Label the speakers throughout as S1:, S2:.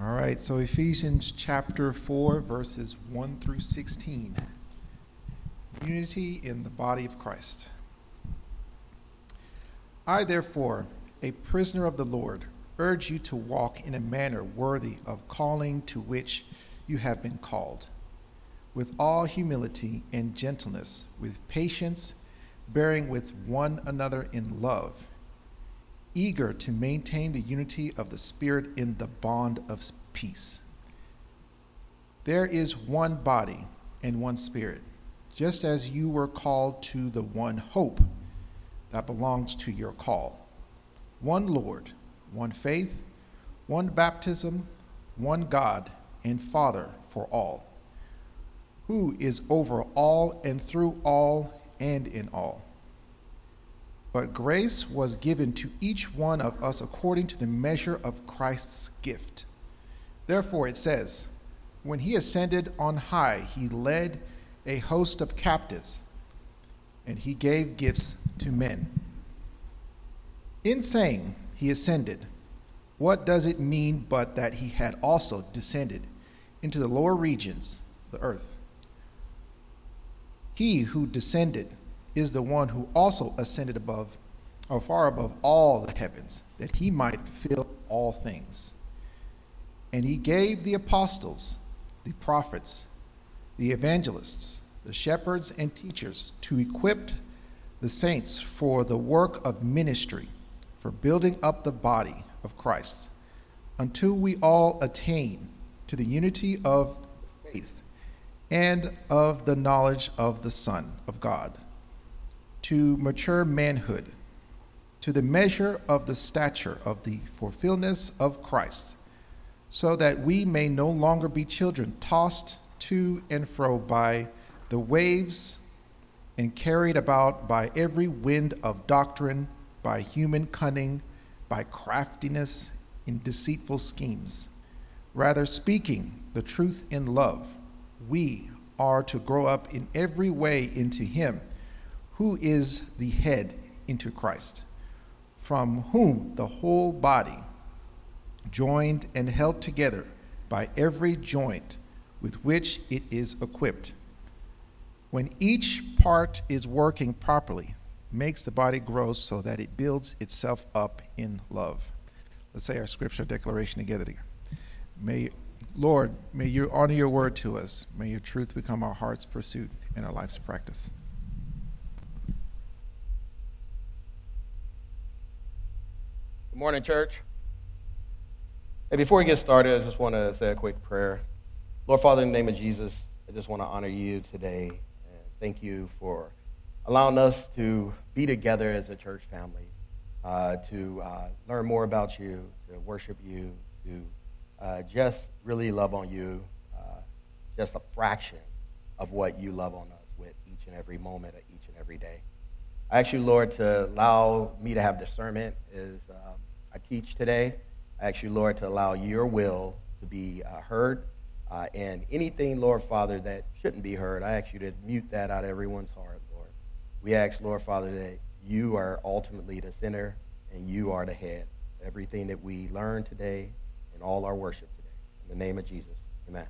S1: All right, so Ephesians chapter 4, verses 1 through 16. Unity in the body of Christ. I, therefore, a prisoner of the Lord, urge you to walk in a manner worthy of calling to which you have been called, with all humility and gentleness, with patience, bearing with one another in love, eager to maintain the unity of the Spirit in the bond of peace. There is one body and one Spirit, just as you were called to the one hope that belongs to your call. One Lord, one faith, one baptism, one God and Father for all, who is over all and through all and in all. But grace was given to each one of us according to the measure of Christ's gift. Therefore it says, when he ascended on high, he led a host of captives, and he gave gifts to men. In saying he ascended, what does it mean but that he had also descended into the lower regions, the earth? He who descended is the one who also ascended above, or far above all the heavens, that he might fill all things. And he gave the apostles, the prophets, the evangelists, the shepherds and teachers to equip the saints for the work of ministry, for building up the body of Christ, until we all attain to the unity of faith and of the knowledge of the Son of God, to mature manhood, to the measure of the stature of the fulfillment of Christ, so that we may no longer be children tossed to and fro by the waves and carried about by every wind of doctrine, by human cunning, by craftiness in deceitful schemes. Rather, speaking the truth in love, we are to grow up in every way into him who is the head, into Christ, from whom the whole body, joined and held together by every joint with which it is equipped, when each part is working properly, makes the body grow so that it builds itself up in love. Let's say our scripture declaration together. Lord, may you honor your word to us. May your truth become our heart's pursuit and our life's practice.
S2: Good morning, church. Hey, before we get started, I just want to say a quick prayer. Lord Father, in the name of Jesus, I just want to honor you today and thank you for allowing us to be together as a church family, to learn more about you, to worship you, to just really love on you, just a fraction of what you love on us with each and every moment of each and every day. I ask you, Lord, to allow me to have discernment as I teach today. I ask you, Lord, to allow your will to be heard. And anything, Lord Father, that shouldn't be heard, I ask you to mute that out of everyone's heart, Lord. We ask, Lord Father, that you are ultimately the center and you are the head. Everything that we learn today and all our worship today. In the name of Jesus, amen.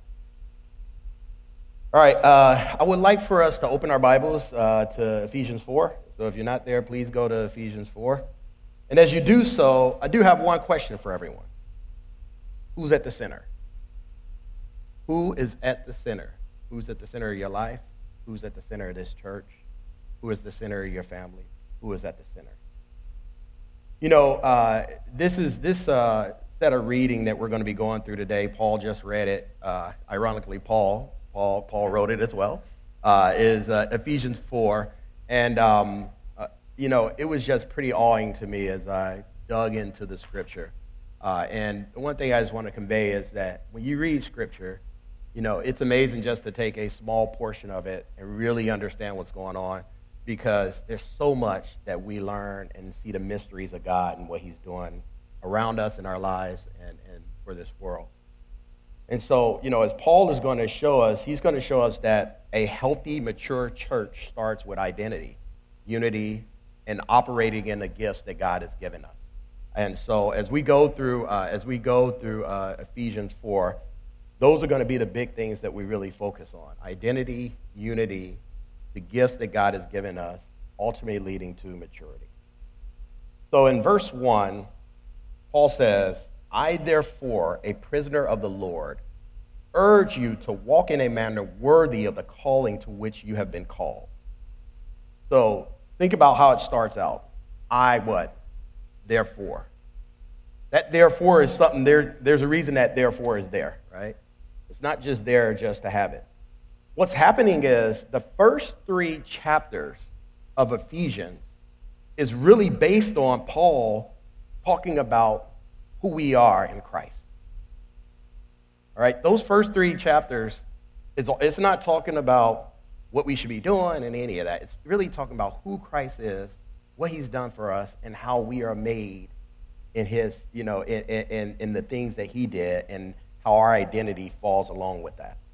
S2: All right, I would like for us to open our Bibles to Ephesians 4. So if you're not there, please go to Ephesians 4. And as you do so, I do have one question for everyone. Who's at the center? Who is at the center? Who's at the center of your life? Who's at the center of this church? Who is the center of your family? Who is at the center? You know, this set of reading that we're going to be going through today, Paul just read it. Ironically, Paul wrote it as well, is Ephesians 4. And, you know, it was just pretty awing to me as I dug into the scripture. And the one thing I just want to convey is that when you read scripture, you know, it's amazing just to take a small portion of it and really understand what's going on, because there's so much that we learn and see the mysteries of God and what he's doing around us in our lives and for this world. And so, you know, as Paul is going to show us, he's going to show us that a healthy, mature church starts with identity, unity, and operating in the gifts that God has given us. And so as we go through Ephesians 4, those are going to be the big things that we really focus on: identity, unity, the gifts that God has given us, ultimately leading to maturity. So in verse 1, Paul says, "I therefore, a prisoner of the Lord, urge you to walk in a manner worthy of the calling to which you have been called." So think about how it starts out. I what? Therefore. That therefore is something, there's a reason that therefore is there, right? It's not just there just to have it. What's happening is the first 3 chapters of Ephesians is really based on Paul talking about who we are in Christ. All right, those first 3 chapters, it's not talking about what we should be doing and any of that. It's really talking about who Christ is, what he's done for us, and how we are made in his, in the things that he did, and how our identity falls along with that.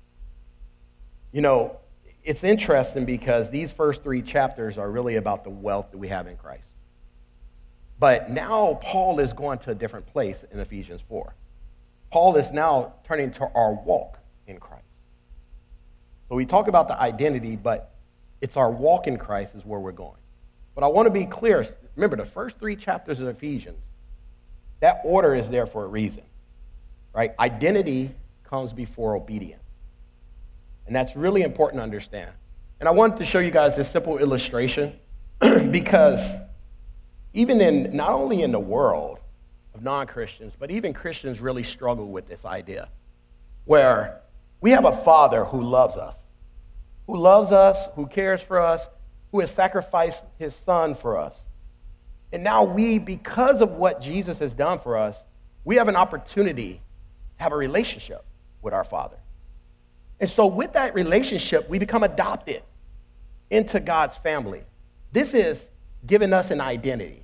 S2: It's interesting because these first 3 chapters are really about the wealth that we have in Christ. But now Paul is going to a different place in Ephesians 4. Paul is now turning to our walk in Christ. So we talk about the identity, but it's our walk in Christ is where we're going. But I want to be clear. Remember, the first 3 chapters of Ephesians, that order is there for a reason, right? Identity comes before obedience. And that's really important to understand. And I wanted to show you guys this simple illustration because even not only in the world of non-Christians, but even Christians really struggle with this idea where we have a Father who loves us, who cares for us, who has sacrificed his Son for us. And now because of what Jesus has done for us, we have an opportunity to have a relationship with our Father. And so with that relationship, we become adopted into God's family. This is giving us an identity.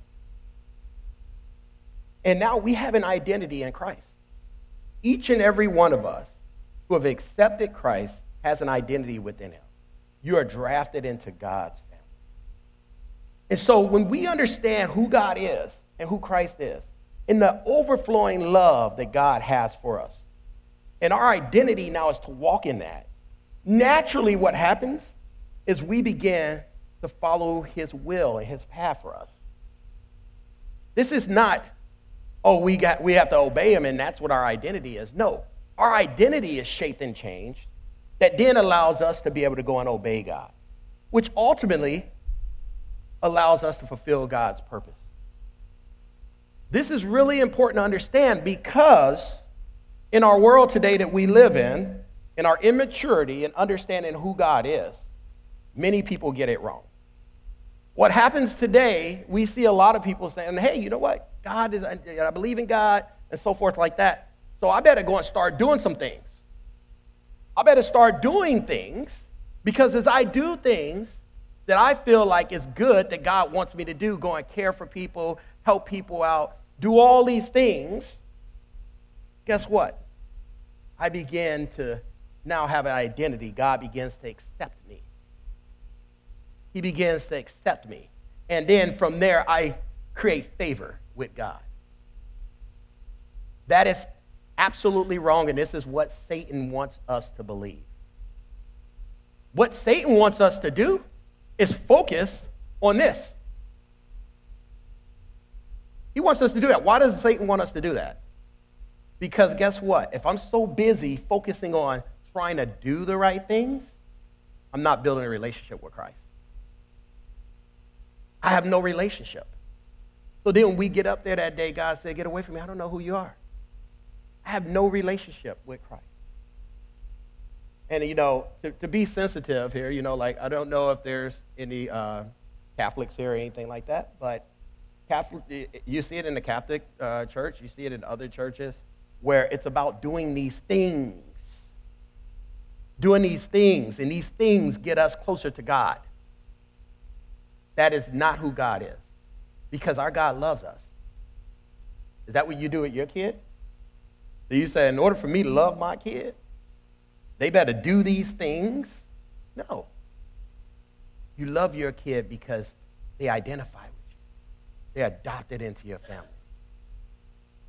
S2: And now we have an identity in Christ. Each and every one of us who have accepted Christ has an identity within him. You are drafted into God's family. And so when we understand who God is and who Christ is, and the overflowing love that God has for us, and our identity now is to walk in that, naturally what happens is we begin to follow his will and his path for us. This is not, we have to obey him and that's what our identity is. No, our identity is shaped and changed that then allows us to be able to go and obey God, which ultimately allows us to fulfill God's purpose. This is really important to understand because in our world today that we live in our immaturity and understanding who God is, many people get it wrong. What happens today, we see a lot of people saying, hey, you know what? I believe in God and so forth like that. So I better go and start doing some things. I better start doing things because as I do things that I feel like is good that God wants me to do, go and care for people, help people out, do all these things, guess what? I begin to now have an identity. God begins to accept me. He begins to accept me. And then from there, I create favor with God. That is absolutely wrong, and this is what Satan wants us to believe. What Satan wants us to do is focus on this. He wants us to do that. Why does Satan want us to do that? Because guess what? If I'm so busy focusing on trying to do the right things, I'm not building a relationship with Christ. I have no relationship. So then when we get up there that day, God said, get away from me. I don't know who you are. I have no relationship with Christ. And, to be sensitive here, I don't know if there's any Catholics here or anything like that, but you see it in the Catholic church. You see it in other churches where it's about doing these things. Doing these things, and these things get us closer to God. That is not who God is, because our God loves us. Is that what you do with your kid? Do you say, in order for me to love my kid, they better do these things? No. You love your kid because they identify with you. They're adopted into your family.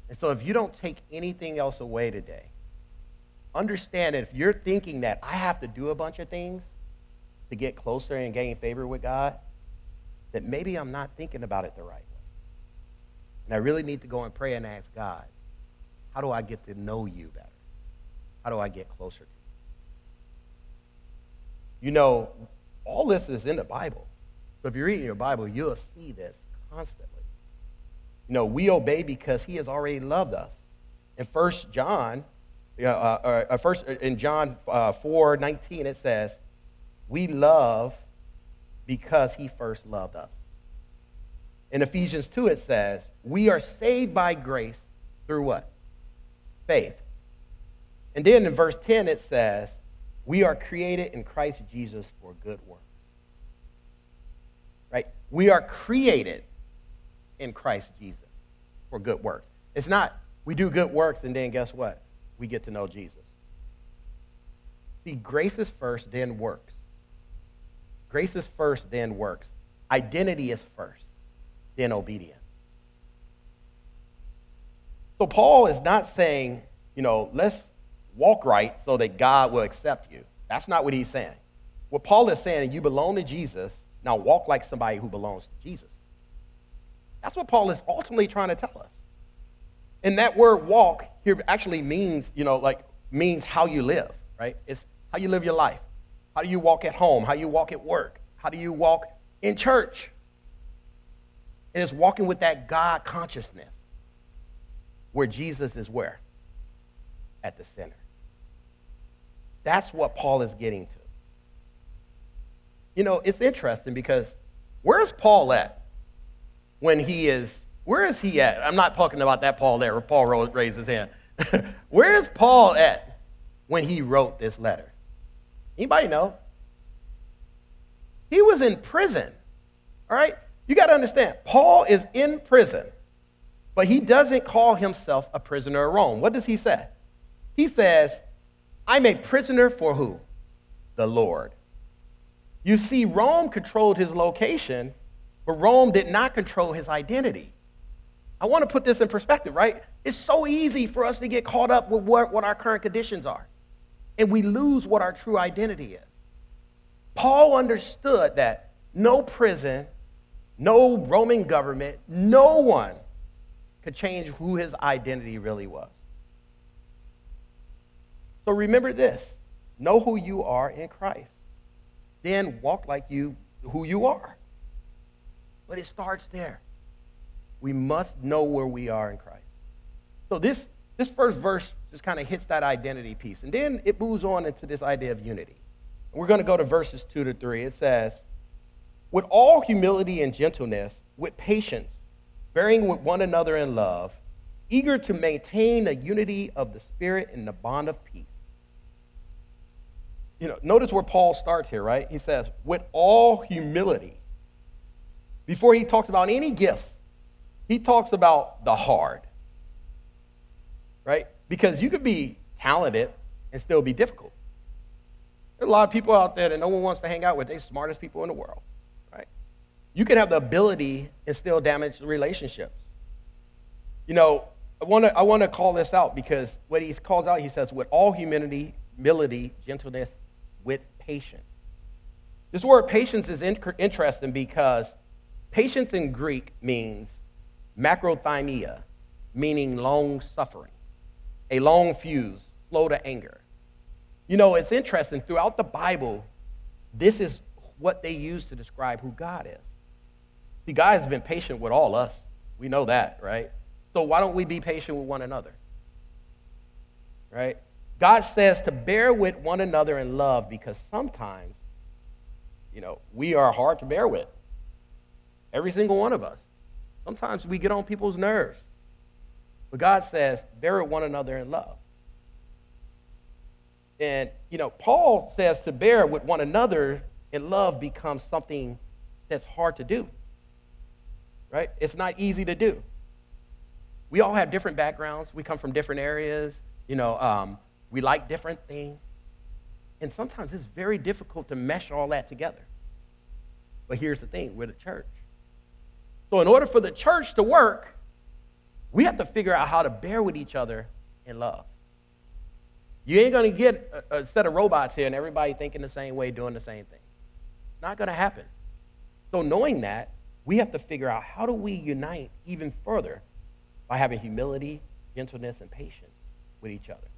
S2: And so if you don't take anything else away today, understand that if you're thinking that I have to do a bunch of things to get closer and gain favor with God, that maybe I'm not thinking about it the right way. And I really need to go and pray and ask God, how do I get to know you better? How do I get closer to you? You know, all this is in the Bible. So if you're reading your Bible, you'll see this constantly. You know, we obey because he has already loved us. In John 4:19, it says, we love because he first loved us. In Ephesians 2, it says, we are saved by grace through what? Faith. And then in verse 10, it says, we are created in Christ Jesus for good works. Right? We are created in Christ Jesus for good works. It's not we do good works and then guess what? We get to know Jesus. See, grace is first, then works. Grace is first, then works. Identity is first, then obedience. So Paul is not saying, let's walk right so that God will accept you. That's not what he's saying. What Paul is saying, you belong to Jesus, now walk like somebody who belongs to Jesus. That's what Paul is ultimately trying to tell us. And that word walk here actually means, means how you live, right? It's how you live your life. How do you walk at home? How do you walk at work? How do you walk in church? And it's walking with that God consciousness where Jesus is where? At the center. That's what Paul is getting to. It's interesting because where's Paul at when where is he at? I'm not talking about that Paul there where Paul raised his hand. Where is Paul at when he wrote this letter? Anybody know? He was in prison, all right? You got to understand, Paul is in prison, but he doesn't call himself a prisoner of Rome. What does he say? He says, I'm a prisoner for who? The Lord. You see, Rome controlled his location, but Rome did not control his identity. I want to put this in perspective, right? It's so easy for us to get caught up with what our current conditions are, and we lose what our true identity is. Paul understood that no prison, no Roman government, no one could change who his identity really was. So remember this, know who you are in Christ. Then walk like who you are. But it starts there. We must know where we are in Christ. So this first verse just kind of hits that identity piece. And then it moves on into this idea of unity. And we're going to go to verses 2-3. It says, with all humility and gentleness, with patience, bearing with one another in love, eager to maintain the unity of the Spirit in the bond of peace. Notice where Paul starts here, right? He says, with all humility. Before he talks about any gifts, he talks about the hard, right? Because you could be talented and still be difficult. There are a lot of people out there that no one wants to hang out with. They're the smartest people in the world, right? You can have the ability and still damage the relationships. I want to call this out because what he calls out, he says, with all humility, gentleness, with patience. This word patience is interesting because patience in Greek means macrothymia, meaning long suffering, a long fuse, slow to anger. It's interesting. Throughout the Bible, this is what they use to describe who God is. See, God has been patient with all us. We know that, right? So why don't we be patient with one another? Right? God says to bear with one another in love because sometimes, we are hard to bear with. Every single one of us. Sometimes we get on people's nerves. But God says, bear with one another in love. And, Paul says to bear with one another in love becomes something that's hard to do. Right? It's not easy to do. We all have different backgrounds. We come from different areas. We like different things. And sometimes it's very difficult to mesh all that together. But here's the thing, we're the church. So in order for the church to work, we have to figure out how to bear with each other in love. You ain't going to get a set of robots here and everybody thinking the same way, doing the same thing. Not going to happen. So knowing that, we have to figure out how do we unite even further by having humility, gentleness, and patience with each other.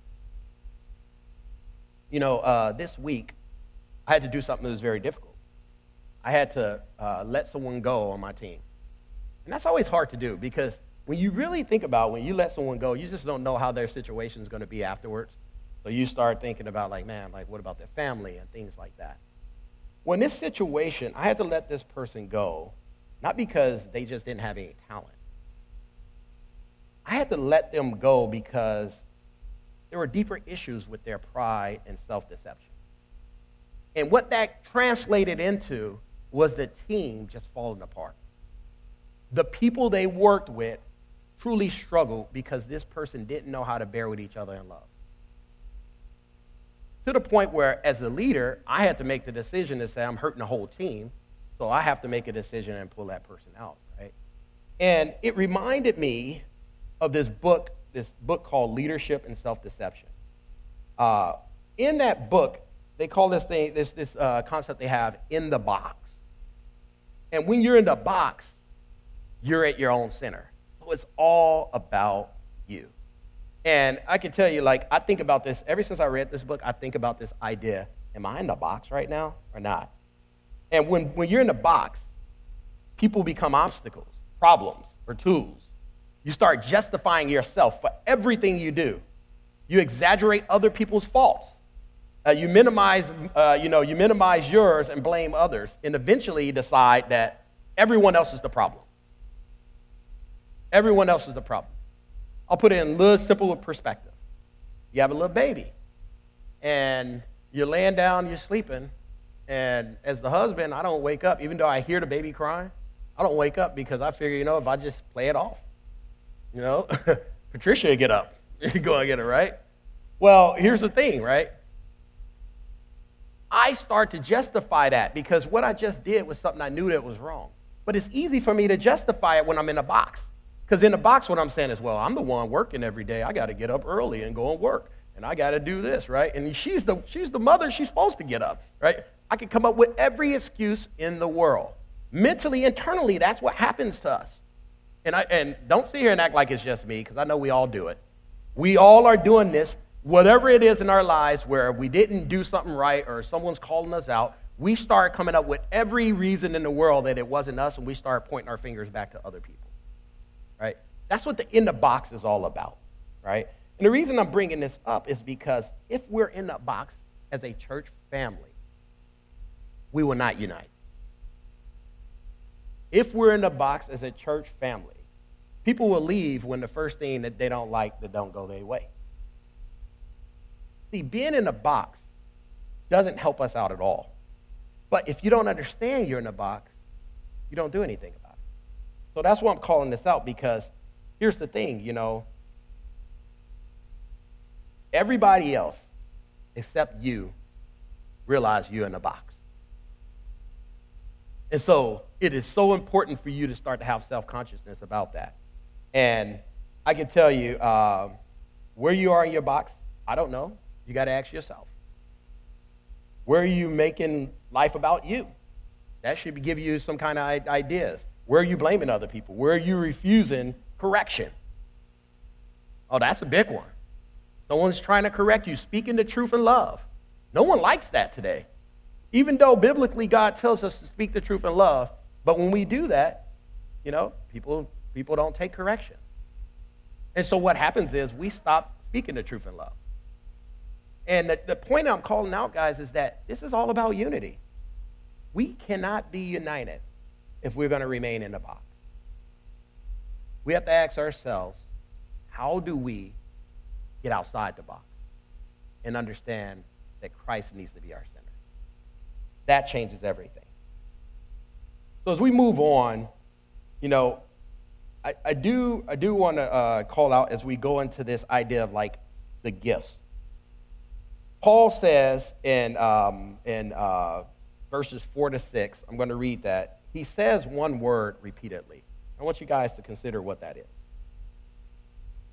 S2: You know, this week, I had to do something that was very difficult. I had to let someone go on my team. And that's always hard to do because when you really think about when you let someone go, you just don't know how their situation is going to be afterwards. So you start thinking about like, man, like what about their family and things like that. Well, in this situation, I had to let this person go, not because they just didn't have any talent. I had to let them go because there were deeper issues with their pride and self-deception. And what that translated into was the team just falling apart. The people they worked with truly struggled because this person didn't know how to bear with each other in love. To the point where, as a leader, I had to make the decision to say, I'm hurting the whole team, so I have to make a decision and pull that person out, right? And it reminded me of this book called Leadership and Self-Deception. In that book, they call this concept they have, in the box. And when you're in the box, you're at your own center. So it's all about you. And I can tell you, like, I think about this, ever since I read this book, I think about this idea, am I in the box right now or not? And when you're in the box, people become obstacles, problems, or tools. You start justifying yourself for everything you do. You exaggerate other people's faults. You minimize yours and blame others, and eventually you decide that everyone else is the problem. Everyone else is the problem. I'll put it in a little simpler perspective. You have a little baby, and you're laying down, you're sleeping, and as the husband, I don't wake up, even though I hear the baby crying, I don't wake up because I figure, if I just play it off, Patricia get up, go and get it, right? Well, here's the thing, right? I start to justify that because what I just did was something I knew that was wrong. But it's easy for me to justify it when I'm in a box. Because in the box, what I'm saying is, well, I'm the one working every day. I got to get up early and go and work. And I got to do this, right? And she's the mother. She's supposed to get up, right? I can come up with every excuse in the world. Mentally, internally, that's what happens to us. And don't sit here and act like it's just me, because I know we all do it. We all are doing this, whatever it is in our lives where we didn't do something right or someone's calling us out, we start coming up with every reason in the world that it wasn't us, and we start pointing our fingers back to other people. Right? That's what the in the box is all about, right? And the reason I'm bringing this up is because if we're in the box as a church family, we will not unite. If we're in the box as a church family, people will leave when the first thing that they don't like that don't go their way. See, being in a box doesn't help us out at all. But if you don't understand you're in a box, you don't do anything about it. So that's why I'm calling this out, because here's the thing, everybody else except you realize you're in a box. And so it is so important for you to start to have self-consciousness about that. And I can tell you, where you are in your box, I don't know. You got to ask yourself. Where are you making life about you? That should give you some kind of ideas. Where are you blaming other people? Where are you refusing correction? Oh, that's a big one. Someone's trying to correct you, speaking the truth in love. No one likes that today. Even though biblically God tells us to speak the truth in love, but when we do that, people don't take correction. And so what happens is we stop speaking the truth in love. And the point I'm calling out, guys, is that this is all about unity. We cannot be united if we're going to remain in the box. We have to ask ourselves, how do we get outside the box and understand that Christ needs to be our center? That changes everything. So as we move on, I do want to call out as we go into this idea of like the gifts. Paul says in verses 4 to 6, I'm going to read that. He says one word repeatedly. I want you guys to consider what that is.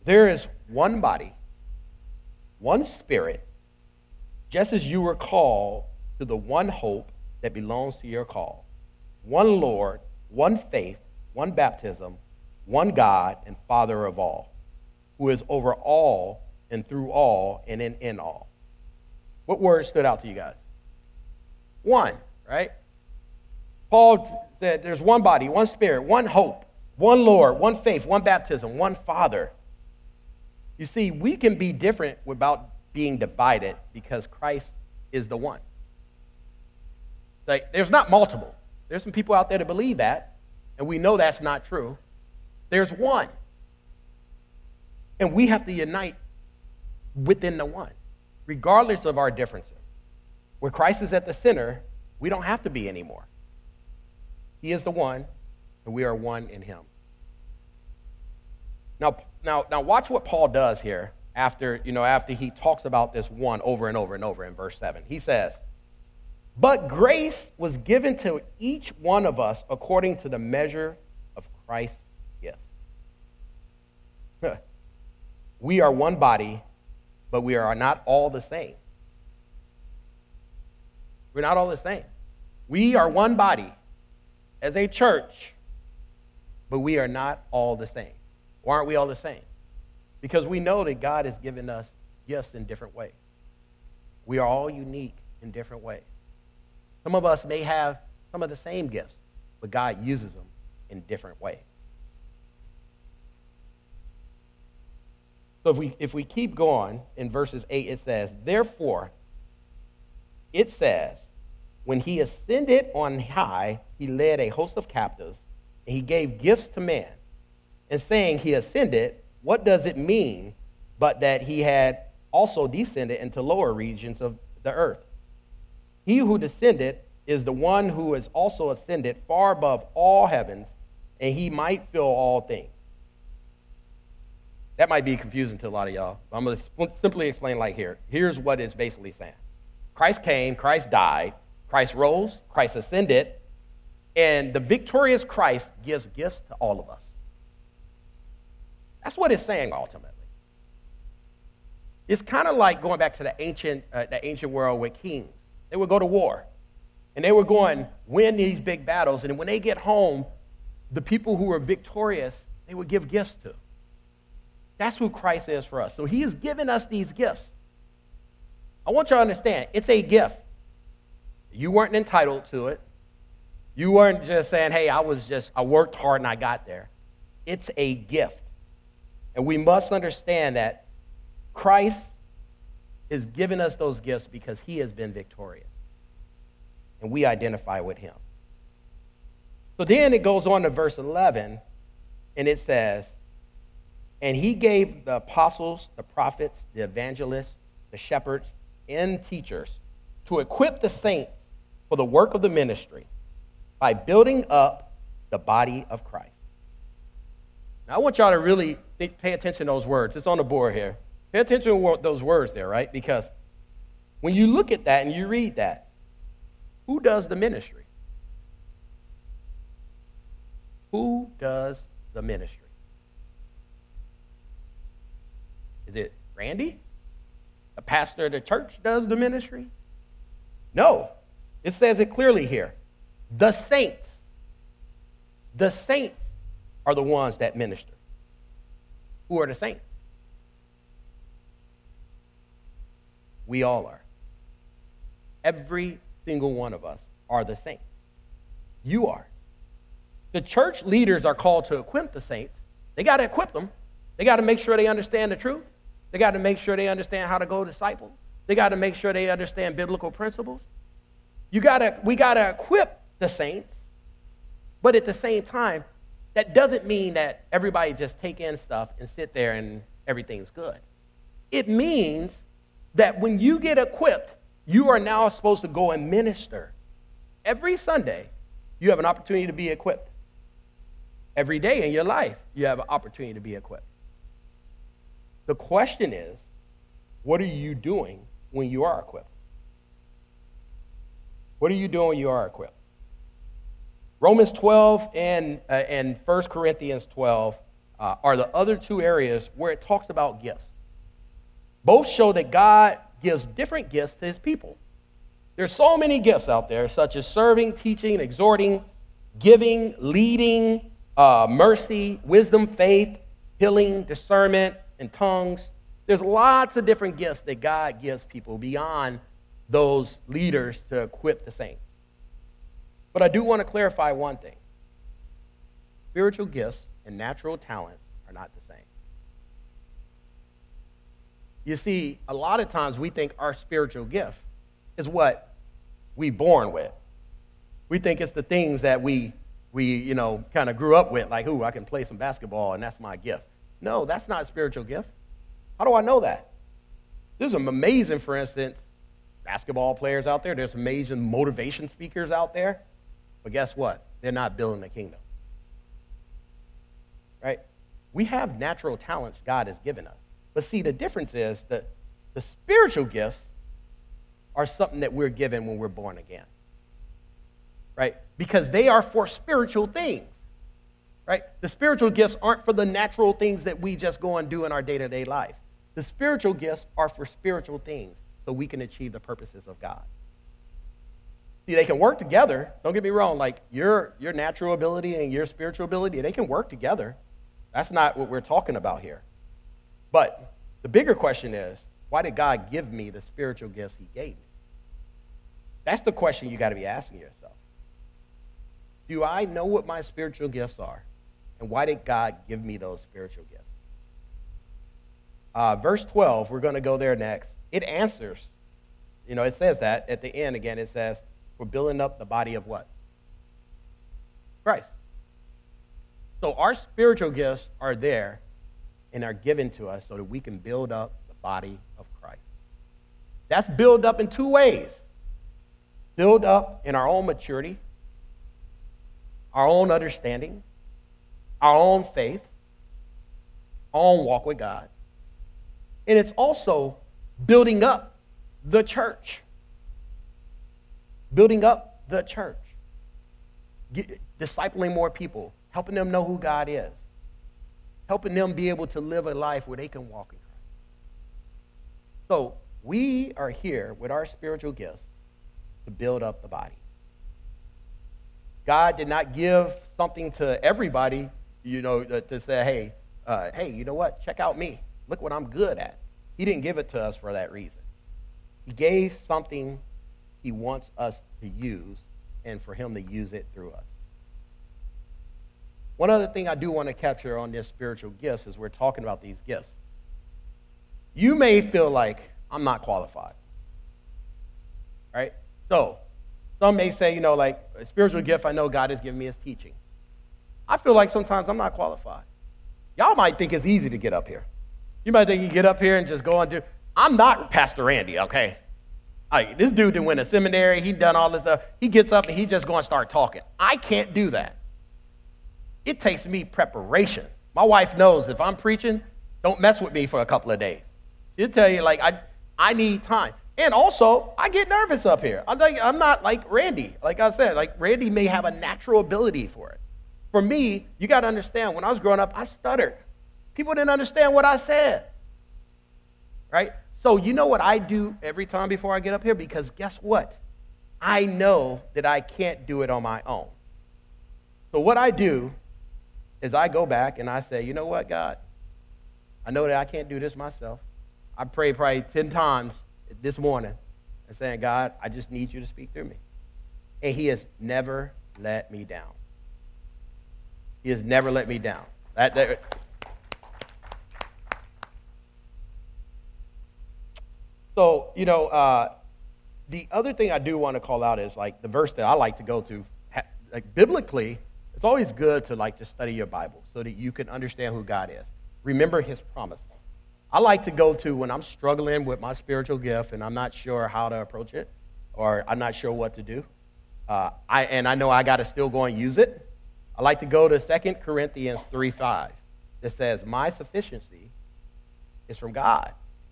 S2: There is one body, one spirit, just as you were called to the one hope that belongs to your call. One Lord, one faith, one baptism, one God and Father of all, who is over all and through all and in all. What word stood out to you guys? One, right? Paul said there's one body, one spirit, one hope, one Lord, one faith, one baptism, one Father. You see, we can be different without being divided because Christ is the one. Like, there's not multiple. There's some people out there that believe that, and we know that's not true. There's one. And we have to unite within the one, regardless of our differences. Where Christ is at the center, we don't have to be anymore. He is the one, and we are one in him. Now watch what Paul does here after he talks about this one over and over and over in verse 7. He says, "But grace was given to each one of us according to the measure of Christ's gift." We are one body, but we are not all the same. We're not all the same. We are one body as a church, but we are not all the same. Why aren't we all the same? Because we know that God has given us gifts in different ways. We are all unique in different ways. Some of us may have some of the same gifts, but God uses them in different ways. So if we keep going in verses 8, it says, "Therefore," it says, "when he ascended on high, he led a host of captives, and he gave gifts to man." And saying he ascended, what does it mean but that he had also descended into lower regions of the earth? He who descended is the one who has also ascended far above all heavens, and he might fill all things. That might be confusing to a lot of y'all. I'm going to simply explain like here. Here's what it's basically saying. Christ came, Christ died, Christ rose, Christ ascended, and the victorious Christ gives gifts to all of us. That's what it's saying ultimately. It's kind of like going back to the ancient world with kings. They would go to war, and they were going win these big battles, and when they get home, the people who were victorious, they would give gifts to. That's who Christ is for us. So he has given us these gifts. I want you to understand, it's a gift. You weren't entitled to it. You weren't just saying, hey, I worked hard and I got there. It's a gift. And we must understand that Christ is giving us those gifts because he has been victorious. And we identify with him. So then it goes on to verse 11, and it says, "And he gave the apostles, the prophets, the evangelists, the shepherds, and teachers to equip the saints for the work of the ministry by building up the body of Christ." Now, I want y'all to really pay attention to those words. It's on the board here. Pay attention to those words there, right? Because when you look at that and you read that, who does the ministry? Who does the ministry? Is it Randy? The pastor of the church does the ministry? No. It says it clearly here. The saints. The saints are the ones that minister. Who are the saints? We all are. Every single one of us are the saints. You are. The church leaders are called to equip the saints. They got to equip them. They got to make sure they understand the truth. They got to make sure they understand how to go disciple. They got to make sure they understand biblical principles. We got to equip the saints, but at the same time, that doesn't mean that everybody just take in stuff and sit there and everything's good. It means that when you get equipped, you are now supposed to go and minister. Every Sunday, you have an opportunity to be equipped. Every day in your life, you have an opportunity to be equipped. The question is, what are you doing when you are equipped? What are you doing when you are equipped? Romans 12 and 1 Corinthians 12 are the other two areas where it talks about gifts. Both show that God gives different gifts to his people. There's so many gifts out there, such as serving, teaching, exhorting, giving, leading, mercy, wisdom, faith, healing, discernment, and tongues. There's lots of different gifts that God gives people beyond those leaders to equip the saints. But I do want to clarify one thing. Spiritual gifts and natural talents are not the same. You see, a lot of times we think our spiritual gift is what we're born with. We think it's the things that we kind of grew up with, like, ooh, I can play some basketball and that's my gift. No, that's not a spiritual gift. How do I know that? There's some amazing, for instance, basketball players out there. There's amazing motivation speakers out there. But guess what? They're not building the kingdom. Right? We have natural talents God has given us. But see, the difference is that the spiritual gifts are something that we're given when we're born again. Right? Because they are for spiritual things. Right? The spiritual gifts aren't for the natural things that we just go and do in our day-to-day life. The spiritual gifts are for spiritual things so we can achieve the purposes of God. See, they can work together. Don't get me wrong. Like your natural ability and your spiritual ability, they can work together. That's not what we're talking about here. But the bigger question is, why did God give me the spiritual gifts he gave me? That's the question you got to be asking yourself. Do I know what my spiritual gifts are? And why did God give me those spiritual gifts? Verse 12, we're going to go there next. It answers. It says that at the end again, it says, we're building up the body of what? Christ. So our spiritual gifts are there and are given to us so that we can build up the body of Christ. That's built up in two ways. Build up in our own maturity, our own understanding, our own faith, our own walk with God. And it's also building up the church. Building up the church. Discipling more people, helping them know who God is, helping them be able to live a life where they can walk in Christ. So we are here with our spiritual gifts to build up the body. God did not give something to everybody, to say, hey, you know what? Check out me. Look what I'm good at. He didn't give it to us for that reason. He gave something he wants us to use and for him to use it through us. One other thing I do want to capture on this spiritual gifts is we're talking about these gifts. You may feel like I'm not qualified. Right? So, some may say, like a spiritual gift I know God has given me is teaching. I feel like sometimes I'm not qualified. Y'all might think it's easy to get up here. You might think you get up here and just go and do. I'm not Pastor Randy, okay? This dude done went to seminary. He done all this stuff. He gets up and he just going to start talking. I can't do that. It takes me preparation. My wife knows if I'm preaching, don't mess with me for a couple of days. She'll tell you, like, I need time. And also, I get nervous up here. I'm not like Randy. Like I said, like Randy may have a natural ability for it. For me, you got to understand, when I was growing up, I stuttered. People didn't understand what I said. Right? So you know what I do every time before I get up here? Because guess what? I know that I can't do it on my own. So what I do is I go back and I say, you know what, God? I know that I can't do this myself. I prayed probably 10 times this morning and saying, God, I just need you to speak through me. And he has never let me down. He has never let me down. So, the other thing I do want to call out is like the verse that I like to go to, like biblically, it's always good to like to study your Bible so that you can understand who God is. Remember his promises. I like to go to when I'm struggling with my spiritual gift and I'm not sure how to approach it or I'm not sure what to do. I know I got to still go and use it. I like to go to 2 Corinthians 3:5 that says, my sufficiency is from God.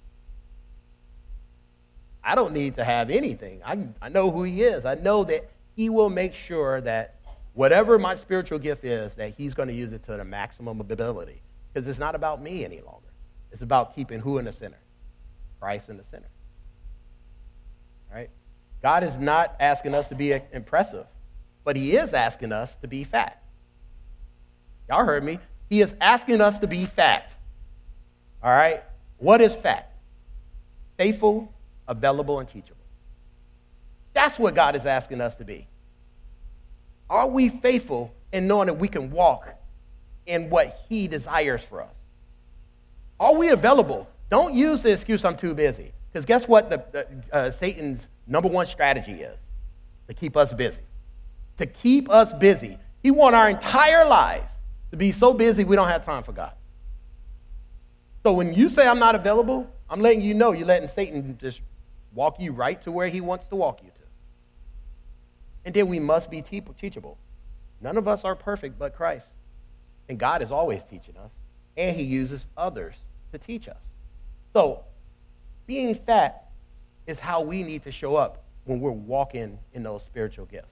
S2: I don't need to have anything. I know who he is. I know that he will make sure that whatever my spiritual gift is, that he's going to use it to the maximum ability. Because it's not about me any longer. It's about keeping who in the center? Christ in the center. All right? God is not asking us to be impressive, but he is asking us to be fat. Y'all heard me. He is asking us to be fat. All right? What is fat? Faithful, available, and teachable. That's what God is asking us to be. Are we faithful in knowing that we can walk in what he desires for us? Are we available? Don't use the excuse, I'm too busy. Because guess what Satan's number one strategy is? To keep us busy. To keep us busy. He wants our entire lives to be so busy we don't have time for God. So when you say I'm not available, I'm letting you know you're letting Satan just walk you right to where he wants to walk you to. And then we must be teachable. None of us are perfect but Christ. And God is always teaching us. And he uses others to teach us. So being fat is how we need to show up when we're walking in those spiritual gifts.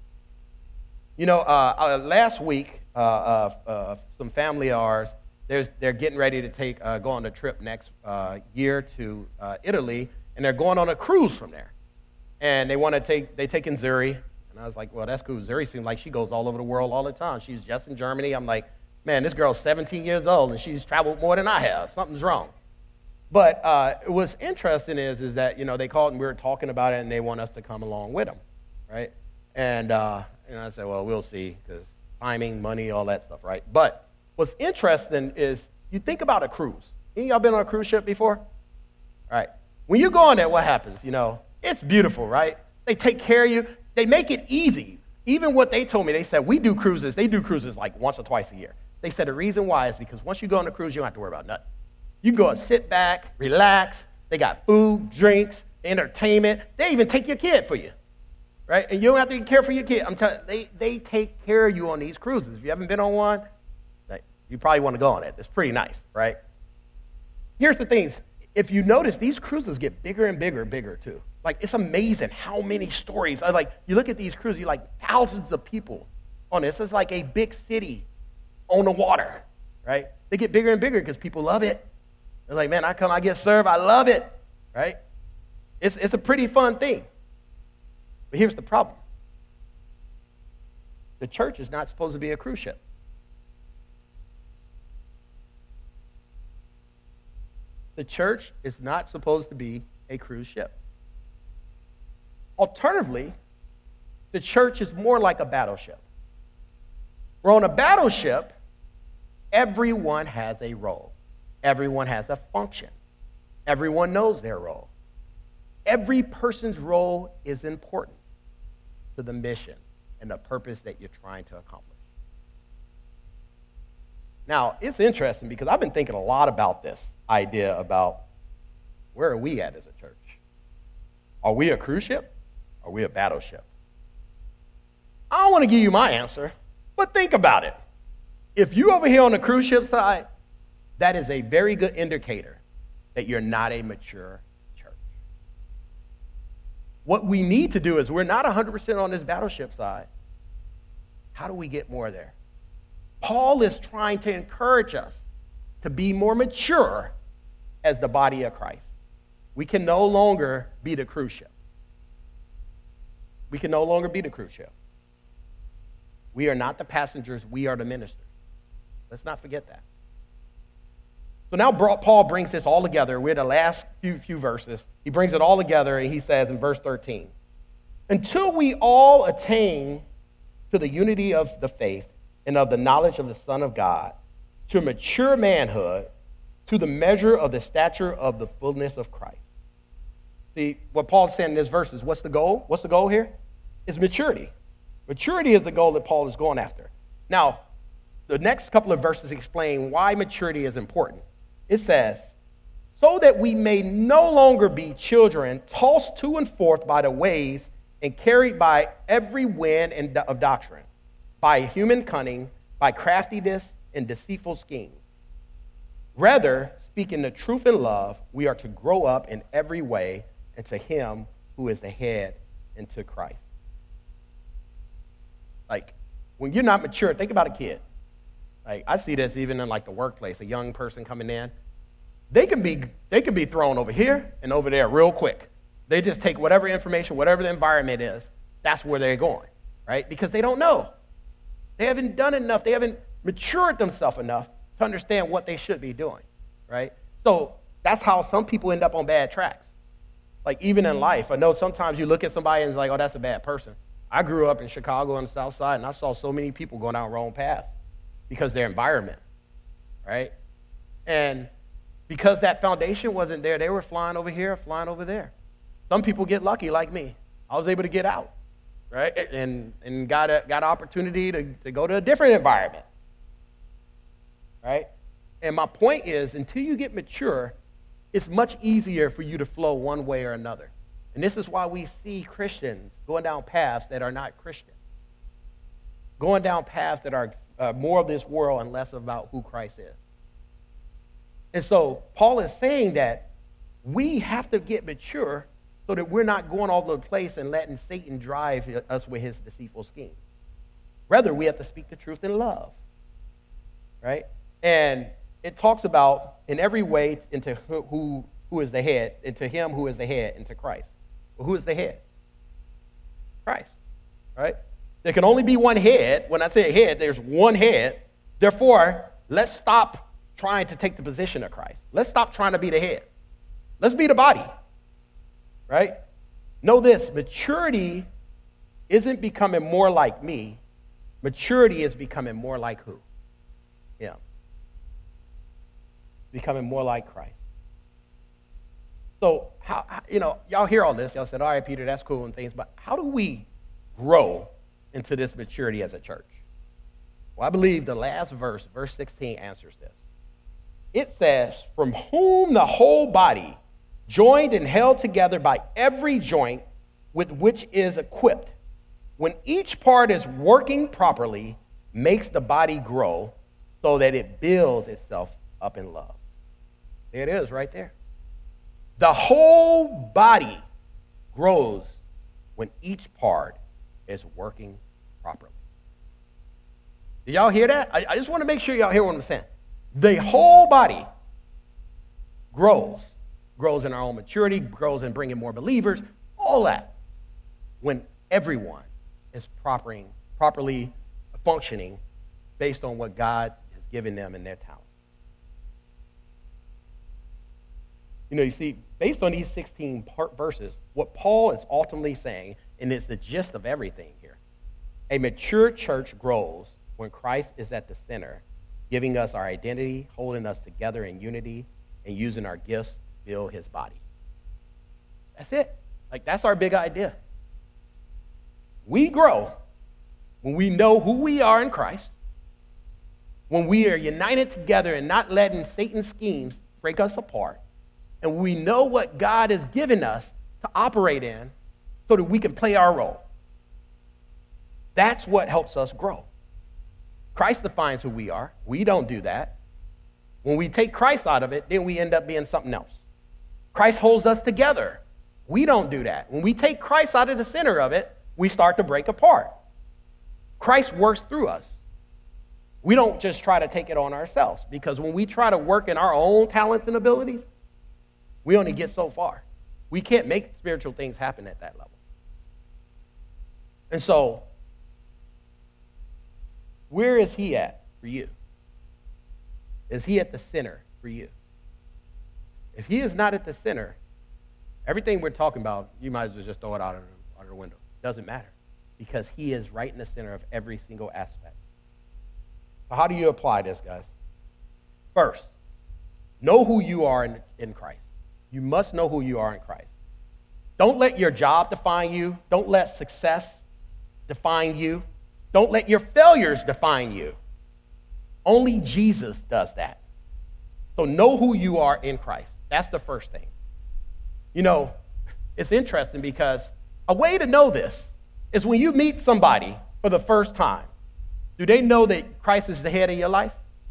S2: You know, last week, some family of ours, they're getting ready to go on a trip next year to Italy, and they're going on a cruise from there. And they taking Zuri, and I was like, well, that's cool. Zuri seems like she goes all over the world all the time. She's just in Germany. I'm like, man, this girl's 17 years old, and she's traveled more than I have. Something's wrong. But what's interesting is that, you know, they called and we were talking about it, and they want us to come along with them, right? And I said, well, we'll see, because timing, money, all that stuff, right? But what's interesting is you think about a cruise. Any of y'all been on a cruise ship before? All right. When you go on there, what happens? You know, it's beautiful, right? They take care of you. They make it easy. Even what they told me, they said, they do cruises like once or twice a year. They said the reason why is because once you go on a cruise, you don't have to worry about nothing. You can go and sit back, relax. They got food, drinks, entertainment. They even take your kid for you, right? And you don't have to care for your kid. I'm telling you, they take care of you on these cruises. If you haven't been on one, you probably want to go on it. It's pretty nice, right? Here's the things. If you notice, these cruises get bigger and bigger too. Like, it's amazing how many stories. Like, you look at these cruises, you're like thousands of people on this. It's like a big city on the water, right? They get bigger and bigger because people love it. They're like, man, I get served, I love it, right? It's a pretty fun thing. But here's the problem. The church is not supposed to be a cruise ship. The church is not supposed to be a cruise ship. Alternatively, the church is more like a battleship. Where on a battleship, everyone has a role. Everyone has a function. Everyone knows their role. Every person's role is important to the mission and the purpose that you're trying to accomplish. Now, it's interesting because I've been thinking a lot about this idea about where are we at as a church? Are we a cruise ship? Are we a battleship? I don't want to give you my answer, but think about it. If you're over here on the cruise ship side, that is a very good indicator that you're not a mature church. What we need to do is we're not 100% on this battleship side. How do we get more there? Paul is trying to encourage us to be more mature as the body of Christ. We can no longer be the cruise ship. We can no longer be the cruise ship. We are not the passengers, we are the ministers. Let's not forget that. So now Paul brings this all together. We're the last few verses. He brings it all together, and he says in verse 13, until we all attain to the unity of the faith and of the knowledge of the Son of God, to mature manhood, to the measure of the stature of the fullness of Christ. See, what Paul's saying in this verse is, what's the goal? What's the goal here? It's maturity. Maturity is the goal that Paul is going after. Now, the next couple of verses explain why maturity is important. It says, so that we may no longer be children tossed to and forth by the waves and carried by every wind of doctrine, by human cunning, by craftiness and deceitful schemes. Rather, speaking the truth in love, we are to grow up in every way into him who is the head, into Christ. Like, when you're not mature, think about a kid. Like, I see this even in, like, the workplace, a young person coming in. They can be thrown over here and over there real quick. They just take whatever information, whatever the environment is, that's where they're going, right? Because they don't know. They haven't done enough. They haven't matured themselves enough to understand what they should be doing, right? So that's how some people end up on bad tracks. Like, even in life, I know sometimes you look at somebody and it's like, oh, that's a bad person. I grew up in Chicago on the South Side, and I saw so many people going down wrong paths because of their environment, right? And because that foundation wasn't there, they were flying over here, flying over there. Some people get lucky like me. I was able to get out, right? And got an opportunity to go to a different environment, right? And my point is, until you get mature, it's much easier for you to flow one way or another. And this is why we see Christians going down paths that are not Christian, going down paths that are more of this world and less about who Christ is. And so Paul is saying that we have to get mature so that we're not going all over the place and letting Satan drive us with his deceitful schemes. Rather, we have to speak the truth in love, right? And it talks about in every way into who is the head, into him who is the head, into Christ. Well, who is the head? Christ, right? There can only be one head. When I say head, there's one head. Therefore, let's stop trying to take the position of Christ. Let's stop trying to be the head. Let's be the body, right? Know this, maturity isn't becoming more like me. Maturity is becoming more like who? Him. Becoming more like Christ. So, how, y'all hear all this. Y'all said, all right, Peter, that's cool and things, but how do we grow into this maturity as a church? Well, I believe the last verse 16, answers this. It says, from whom the whole body, joined and held together by every joint with which is equipped, when each part is working properly, makes the body grow so that it builds itself up in love. There it is right there. The whole body grows when each part is working properly. Do y'all hear that? I just want to make sure y'all hear what I'm saying. The whole body grows in our own maturity, grows in bringing more believers, all that, when everyone is properly functioning based on what God has given them in their talent. You see, based on these 16 verses, what Paul is ultimately saying, and it's the gist of everything here, a mature church grows when Christ is at the center, giving us our identity, holding us together in unity, and using our gifts to build his body. That's it. Like, that's our big idea. We grow when we know who we are in Christ, when we are united together and not letting Satan's schemes break us apart, and we know what God has given us to operate in so that we can play our role. That's what helps us grow. Christ defines who we are. We don't do that. When we take Christ out of it, then we end up being something else. Christ holds us together. We don't do that. When we take Christ out of the center of it, we start to break apart. Christ works through us. We don't just try to take it on ourselves, because when we try to work in our own talents and abilities, we only get so far. We can't make spiritual things happen at that level. And so, where is he at for you? Is he at the center for you? If he is not at the center, everything we're talking about, you might as well just throw it out of the window. Doesn't matter, because he is right in the center of every single aspect. So how do you apply this, guys? First, know who you are in Christ. You must know who you are in Christ. Don't let your job define you. Don't let success define you. Don't let your failures define you. Only Jesus does that. So know who you are in Christ. That's the first thing. It's interesting because a way to know this is when you meet somebody for the first time, do they know that Christ is the head of your life?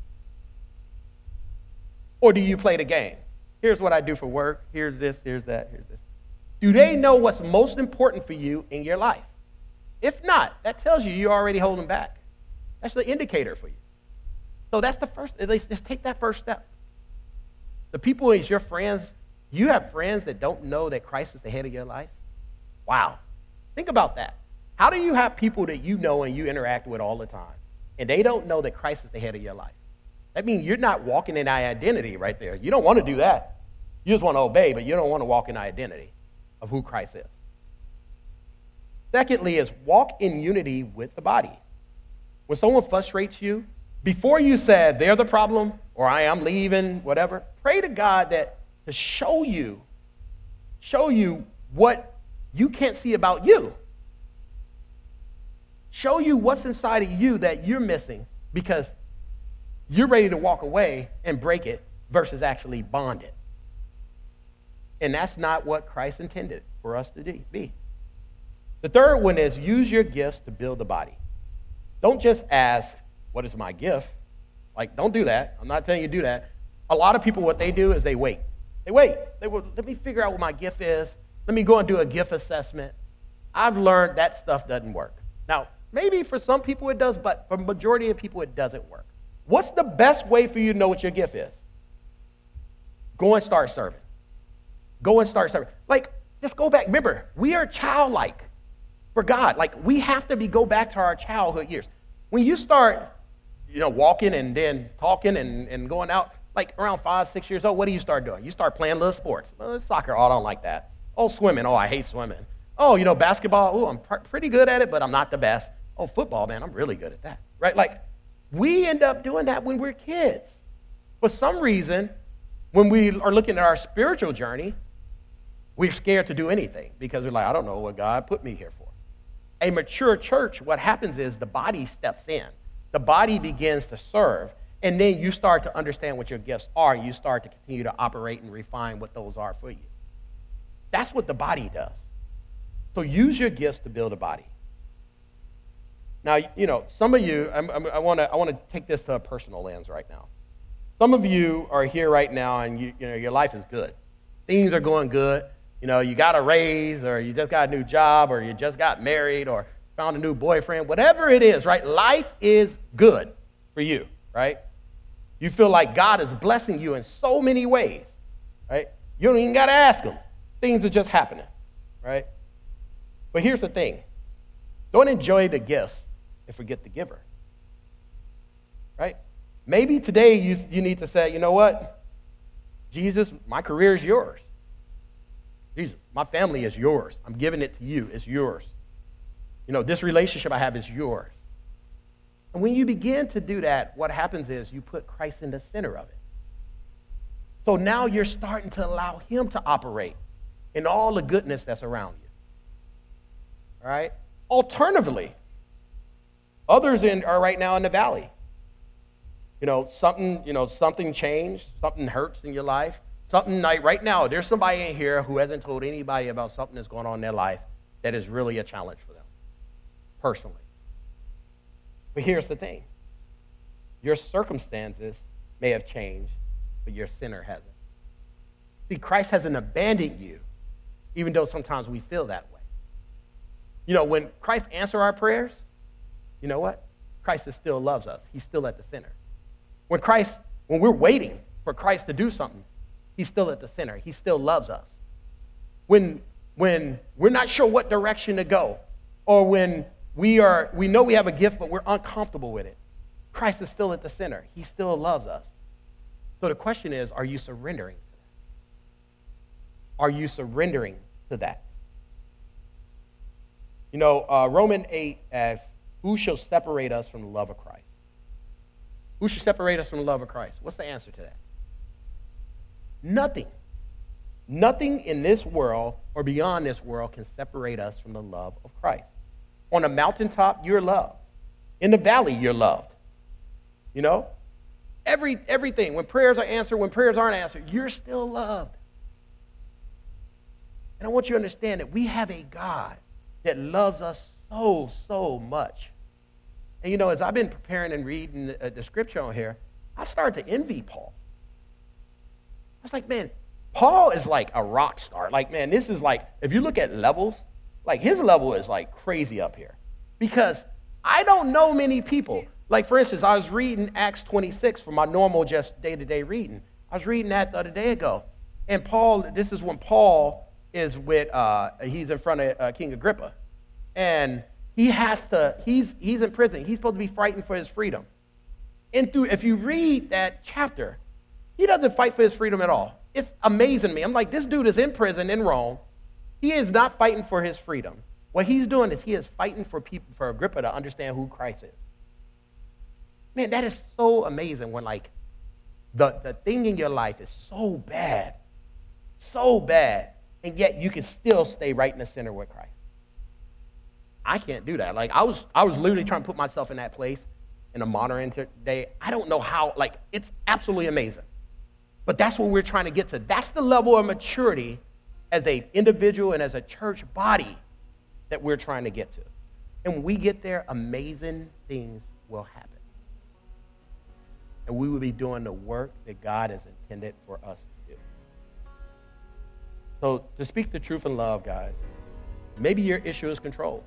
S2: Or do you play the game? Here's what I do for work. Here's this, here's that, here's this. Do they know what's most important for you in your life? If not, that tells you you're already holding back. That's the indicator for you. So that's the first, at least just take that first step. The people as your friends, you have friends that don't know that Christ is the head of your life? Wow. Think about that. How do you have people that you know and you interact with all the time, and they don't know that Christ is the head of your life? That means you're not walking in identity right there. You don't want to do that. You just want to obey, but you don't want to walk in identity of who Christ is. Secondly is walk in unity with the body. When someone frustrates you, before you said they're the problem or I am leaving, whatever, pray to God that to show you what you can't see about you. Show you what's inside of you that you're missing because you're ready to walk away and break it versus actually bond it. And that's not what Christ intended for us to be. The third one is use your gifts to build the body. Don't just ask, what is my gift? Like, don't do that. I'm not telling you to do that. A lot of people, what they do is they wait. They wait. Let me figure out what my gift is. Let me go and do a gift assessment. I've learned that stuff doesn't work. Now, maybe for some people it does, but for the majority of people it doesn't work. What's the best way for you to know what your gift is? Go and start serving. Go and start serving. Like, just go back. Remember, we are childlike for God. Like, we have to go back to our childhood years. When you start, walking and then talking and going out, like around 5, 6 years old, what do you start doing? You start playing little sports. Soccer, I don't like that. Oh, swimming. Oh, I hate swimming. Oh, basketball. Oh, I'm pretty good at it, but I'm not the best. Oh, football, man, I'm really good at that. Right? Like, we end up doing that when we're kids. For some reason, when we are looking at our spiritual journey, we're scared to do anything because we're like, I don't know what God put me here for. A mature church, what happens is the body steps in. The body begins to serve, and then you start to understand what your gifts are, and you start to continue to operate and refine what those are for you. That's what the body does. So use your gifts to build a body. Now, some of you, I want to take this to a personal lens right now. Some of you are here right now, and your life is good. Things are going good. You got a raise, or you just got a new job, or you just got married, or found a new boyfriend, whatever it is, right? Life is good for you, right? You feel like God is blessing you in so many ways, right? You don't even got to ask him. Things are just happening, right? But here's the thing. Don't enjoy the gifts and forget the giver, right? Maybe today you need to say, you know what? Jesus, my career is yours. Jesus, my family is yours. I'm giving it to you. It's yours. This relationship I have is yours. And when you begin to do that, what happens is you put Christ in the center of it. So now you're starting to allow him to operate in all the goodness that's around you. All right? Alternatively, others are right now in the valley. Something changed, something hurts in your life. Something like right now, there's somebody in here who hasn't told anybody about something that's going on in their life that is really a challenge for them, personally. But here's the thing. Your circumstances may have changed, but your sinner hasn't. See, Christ hasn't abandoned you, even though sometimes we feel that way. When Christ answers our prayers, you know what? Christ still loves us. He's still at the center. When we're waiting for Christ to do something, he's still at the center. He still loves us. When we're not sure what direction to go, or when we know we have a gift, but we're uncomfortable with it, Christ is still at the center. He still loves us. So the question is, are you surrendering to that? Are you surrendering to that? Romans 8 asks, who shall separate us from the love of Christ? Who should separate us from the love of Christ? What's the answer to that? Nothing. Nothing in this world or beyond this world can separate us from the love of Christ. On the mountaintop, you're loved. In the valley, you're loved. Everything. When prayers are answered, when prayers aren't answered, you're still loved. And I want you to understand that we have a God that loves us so, so much. And as I've been preparing and reading the scripture on here, I started to envy Paul. I was like, man, Paul is like a rock star. Like, man, this is like, if you look at levels, like his level is like crazy up here. Because I don't know many people Like, for instance, I was reading Acts 26 for my normal just day-to-day reading. I was reading that the other day ago. And Paul, this is when Paul is with, he's in front of King Agrippa. And he's in prison. He's supposed to be fighting for his freedom. And if you read that chapter, he doesn't fight for his freedom at all. It's amazing to me. I'm like, this dude is in prison in Rome. He is not fighting for his freedom. What he's doing is he is fighting for Agrippa to understand who Christ is. Man, that is so amazing when, like, the thing in your life is so bad, and yet you can still stay right in the center with Christ. I can't do that. Like, I was literally trying to put myself in that place in a modern day. I don't know how, like, it's absolutely amazing. But that's what we're trying to get to. That's the level of maturity as an individual and as a church body that we're trying to get to. And when we get there, amazing things will happen. And we will be doing the work that God has intended for us to do. So, to speak the truth in love, guys, maybe your issue is control.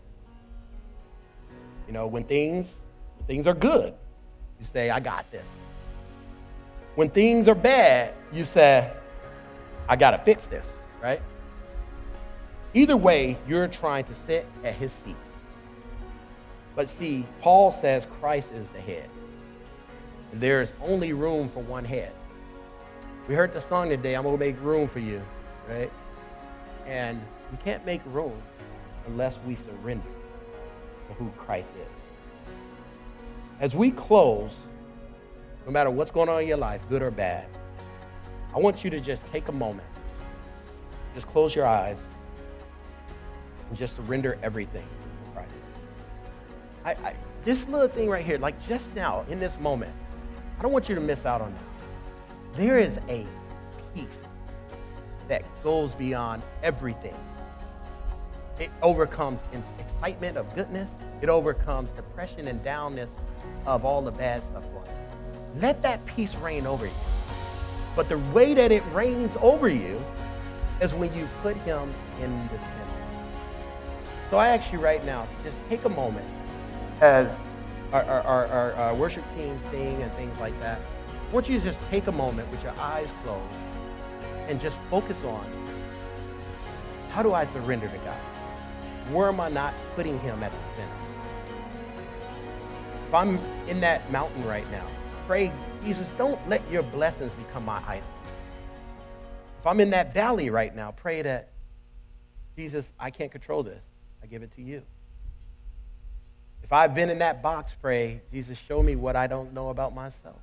S2: You know, when things are good, you say, I got this. When things are bad, you say, I got to fix this, right? Either way, you're trying to sit at his seat. But see, Paul says Christ is the head. And there is only room for one head. We heard the song today, I'm going to make room for you, right? And we can't make room unless we surrender to who Christ is. As we close, no matter what's going on in your life, good or bad, I want you to just take a moment. Just close your eyes and just surrender everything to Christ. This little thing right here, like just now, in this moment, I don't want you to miss out on that. There is a peace that goes beyond everything. It overcomes excitement of goodness. It overcomes depression and downness of all the bad stuff going on. Let that peace reign over you. But the way that it reigns over you is when you put him in the center. So I ask you right now, just take a moment as our worship team sing and things like that. I want you to just take a moment with your eyes closed and just focus on, how do I surrender to God? Where am I not putting him at the center? If I'm in that mountain right now, pray, Jesus, don't let your blessings become my idol. If I'm in that valley right now, pray that, Jesus, I can't control this. I give it to you. If I've been in that box, pray, Jesus, show me what I don't know about myself.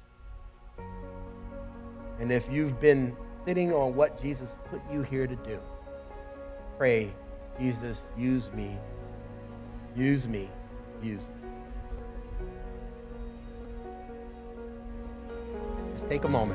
S2: And if you've been sitting on what Jesus put you here to do, pray, Jesus, use me, use me, use me. Just take a moment.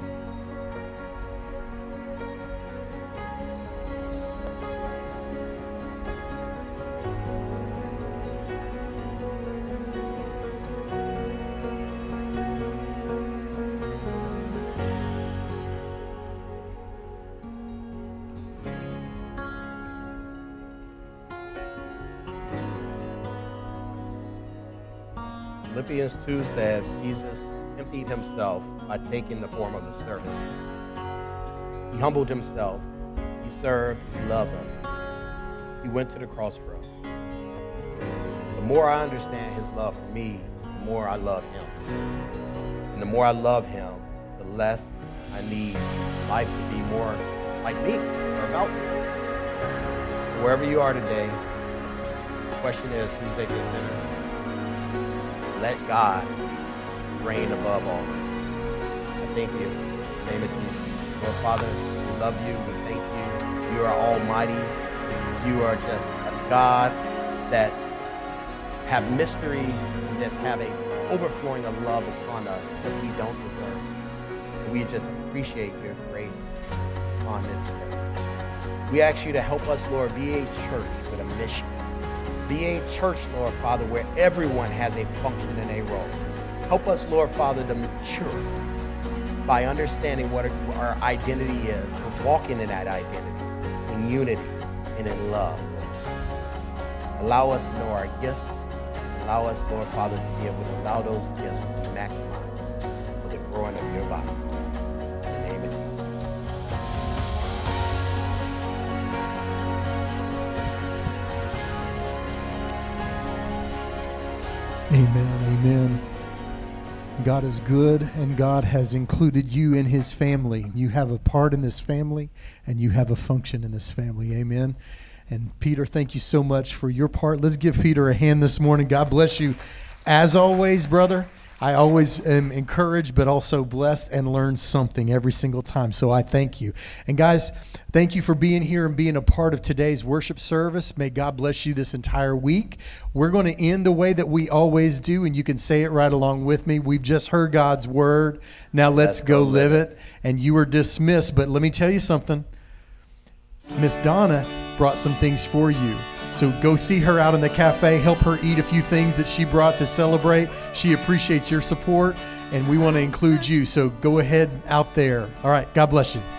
S2: Philippians 2 says, Jesus emptied himself by taking the form of a servant. He humbled himself. He served. He loved us. He went to the cross for us. The more I understand his love for me, the more I love him. And the more I love him, the less I need life to be more like me or about me. So wherever you are today, the question is, who's at your center? Let God reign above all. I thank you. In the name of Jesus. Lord Father, we love you. We thank you. You are almighty. You are just a God that have mysteries and just have a overflowing of love upon us that we don't deserve. And we just appreciate your grace on this day. We ask you to help us, Lord, be a church with a mission. Be a church, Lord Father, where everyone has a function and a role. Help us, Lord Father, to mature by understanding what our identity is, and walking in that identity, in unity and in love. Allow us to know our gifts, Allow us, Lord Father, to be able to allow those gifts to be maximized for the growing of your body. In the name of Jesus.
S3: Amen. Amen. God is good, and God has included you in his family. You have a part in this family, and you have a function in this family. Amen. And Peter, thank you so much for your part. Let's give Peter a hand this morning. God bless you. As always, brother, I always am encouraged, but also blessed and learn something every single time. So I thank you. And guys, thank you for being here and being a part of today's worship service. May God bless you this entire week. We're going to end the way that we always do, and you can say it right along with me. We've just heard God's word. Now let's go live it. And you are dismissed. But let me tell you something. Miss Donna brought some things for you. So go see her out in the cafe. Help her eat a few things that she brought to celebrate. She appreciates your support, and we want to include you. So go ahead out there. All right. God bless you.